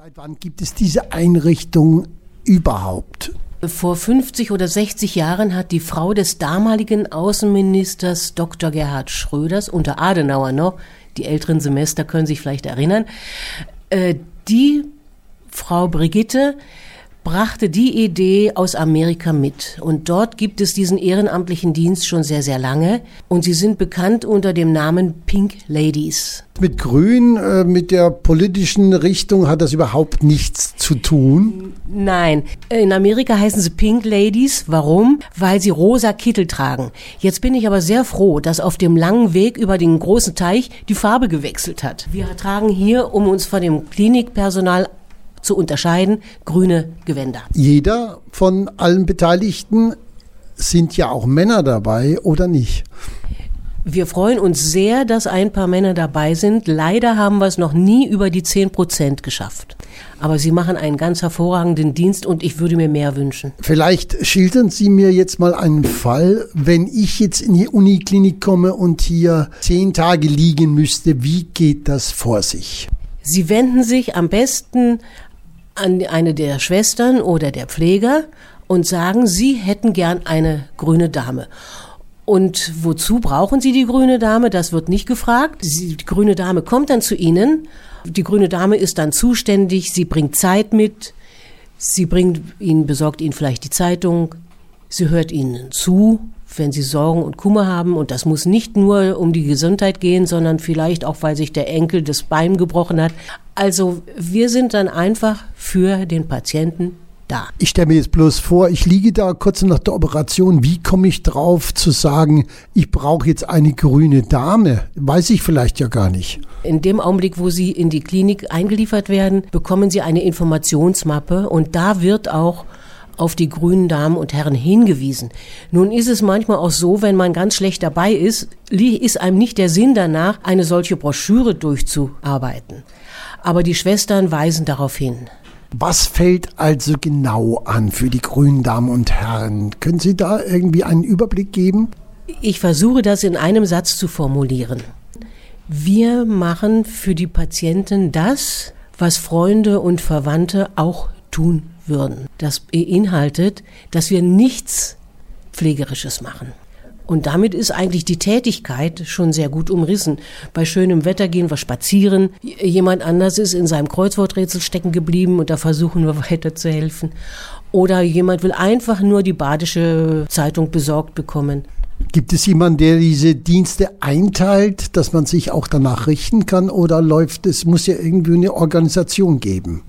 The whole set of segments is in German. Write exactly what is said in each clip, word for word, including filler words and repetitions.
Seit wann gibt es diese Einrichtung überhaupt? Vor fünfzig oder sechzig Jahren hat die Frau des damaligen Außenministers Doktor Gerhard Schröders, unter Adenauer noch, die älteren Semester können sich vielleicht erinnern, äh, die Frau Brigitte brachte die Idee aus Amerika mit. Und dort gibt es diesen ehrenamtlichen Dienst schon sehr, sehr lange. Und sie sind bekannt unter dem Namen Pink Ladies. Mit Grün, äh, mit der politischen Richtung hat das überhaupt nichts zu tun? Nein. In Amerika heißen sie Pink Ladies. Warum? Weil sie rosa Kittel tragen. Jetzt bin ich aber sehr froh, dass auf dem langen Weg über den großen Teich die Farbe gewechselt hat. Wir tragen hier, um uns von dem Klinikpersonal zu unterscheiden, grüne Gewänder. Jeder von allen Beteiligten, sind ja auch Männer dabei oder nicht? Wir freuen uns sehr, dass ein paar Männer dabei sind. Leider haben wir es noch nie über die zehn Prozent geschafft. Aber sie machen einen ganz hervorragenden Dienst und ich würde mir mehr wünschen. Vielleicht schildern Sie mir jetzt mal einen Fall, wenn ich jetzt in die Uniklinik komme und hier zehn Tage liegen müsste, wie geht das vor sich? Sie wenden sich am besten an eine der Schwestern oder der Pfleger und sagen, Sie hätten gern eine grüne Dame. Und wozu brauchen Sie die grüne Dame? Das wird nicht gefragt. Die grüne Dame kommt dann zu Ihnen. Die grüne Dame ist dann zuständig. Sie bringt Zeit mit. Sie bringt Ihnen, besorgt Ihnen vielleicht die Zeitung. Sie hört Ihnen zu, wenn Sie Sorgen und Kummer haben. Und das muss nicht nur um die Gesundheit gehen, sondern vielleicht auch, weil sich der Enkel das Bein gebrochen hat. Also wir sind dann einfach für den Patienten da. Ich stelle mir jetzt bloß vor, ich liege da kurz nach der Operation. Wie komme ich drauf zu sagen, ich brauche jetzt eine grüne Dame? Weiß ich vielleicht ja gar nicht. In dem Augenblick, wo Sie in die Klinik eingeliefert werden, bekommen Sie eine Informationsmappe und da wird auch auf die grünen Damen und Herren hingewiesen. Nun ist es manchmal auch so, wenn man ganz schlecht dabei ist, ist einem nicht der Sinn danach, eine solche Broschüre durchzuarbeiten. Aber die Schwestern weisen darauf hin. Was fällt also genau an für die grünen Damen und Herren? Können Sie da irgendwie einen Überblick geben? Ich versuche das in einem Satz zu formulieren. Wir machen für die Patienten das, was Freunde und Verwandte auch tun würden. Das beinhaltet, dass wir nichts Pflegerisches machen. Und damit ist eigentlich die Tätigkeit schon sehr gut umrissen. Bei schönem Wetter gehen wir spazieren. Jemand anders ist in seinem Kreuzworträtsel stecken geblieben und da versuchen wir weiterzuhelfen. Oder jemand will einfach nur die Badische Zeitung besorgt bekommen. Gibt es jemanden, der diese Dienste einteilt, dass man sich auch danach richten kann? Oder läuft es, muss ja irgendwie eine Organisation geben?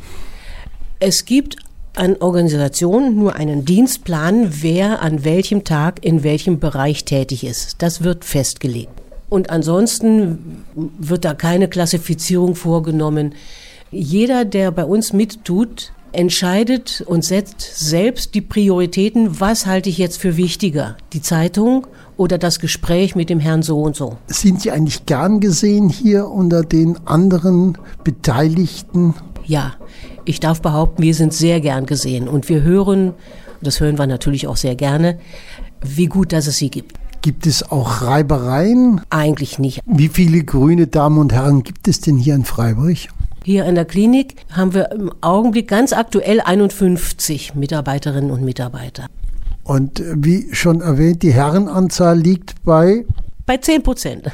Es gibt an Organisationen nur einen Dienstplan, wer an welchem Tag in welchem Bereich tätig ist. Das wird festgelegt. Und ansonsten wird da keine Klassifizierung vorgenommen. Jeder, der bei uns mittut, entscheidet und setzt selbst die Prioritäten. Was halte ich jetzt für wichtiger? Die Zeitung oder das Gespräch mit dem Herrn so und so? Sind Sie eigentlich gern gesehen hier unter den anderen Beteiligten? Ja, ich darf behaupten, wir sind sehr gern gesehen und wir hören, das hören wir natürlich auch sehr gerne, wie gut, dass es sie gibt. Gibt es auch Reibereien? Eigentlich nicht. Wie viele grüne Damen und Herren gibt es denn hier in Freiburg? Hier in der Klinik haben wir im Augenblick ganz aktuell einundfünfzig Mitarbeiterinnen und Mitarbeiter. Und wie schon erwähnt, die Herrenanzahl liegt bei? Bei zehn Prozent.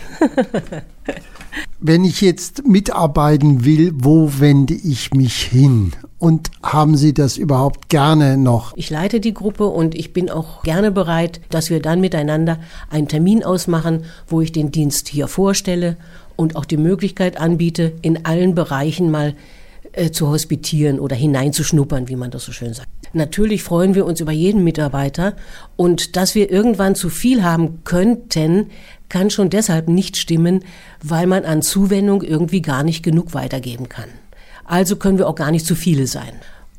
Wenn ich jetzt mitarbeiten will, wo wende ich mich hin? Und haben Sie das überhaupt gerne noch? Ich leite die Gruppe und ich bin auch gerne bereit, dass wir dann miteinander einen Termin ausmachen, wo ich den Dienst hier vorstelle und auch die Möglichkeit anbiete, in allen Bereichen mal äh, zu hospitieren oder hineinzuschnuppern, wie man das so schön sagt. Natürlich freuen wir uns über jeden Mitarbeiter und dass wir irgendwann zu viel haben könnten, kann schon deshalb nicht stimmen, weil man an Zuwendung irgendwie gar nicht genug weitergeben kann. Also können wir auch gar nicht zu viele sein.